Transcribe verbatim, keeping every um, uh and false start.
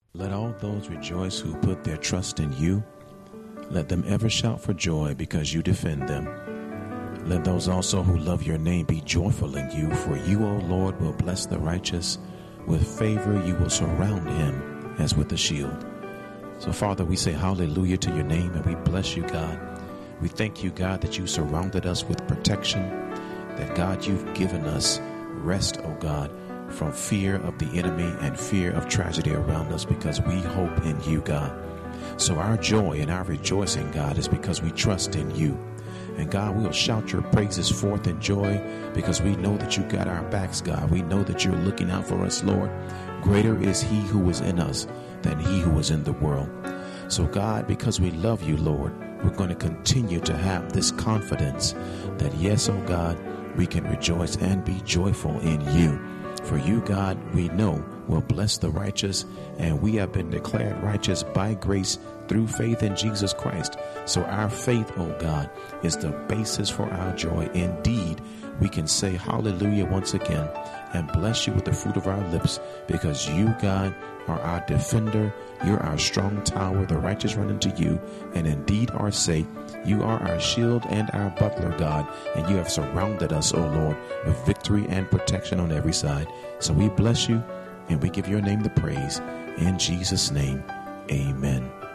Let all those rejoice who put their trust in you. Let them ever shout for joy because you defend them. Let those also who love your name be joyful in you, for you, O Lord, will bless the righteous. With favor you will surround him as with a shield. So, Father, we say hallelujah to your name, and we bless you, God. We thank you, God, that you surrounded us with protection, that, God, you've given us rest, O God, from fear of the enemy and fear of tragedy around us, because we hope in you, God. So our joy and our rejoicing, God, is because we trust in you. And God, we'll shout your praises forth in joy because we know that you got our backs, God. We know that you're looking out for us, Lord. Greater is he who is in us than he who is in the world. So God, because we love you, Lord, we're going to continue to have this confidence that, yes, oh God, we can rejoice and be joyful in you. For you, God, we know will bless the righteous, and we have been declared righteous by grace through faith in Jesus Christ. So our faith, oh God, is the basis for our joy. Indeed, we can say hallelujah once again and bless you with the fruit of our lips, because you, God, are our defender. You're our strong tower. The righteous run into you and indeed are safe. You are our shield and our buckler, God, and you have surrounded us, O Lord, with victory and protection on every side. So we bless you and we give your name the praise. In Jesus' name, amen.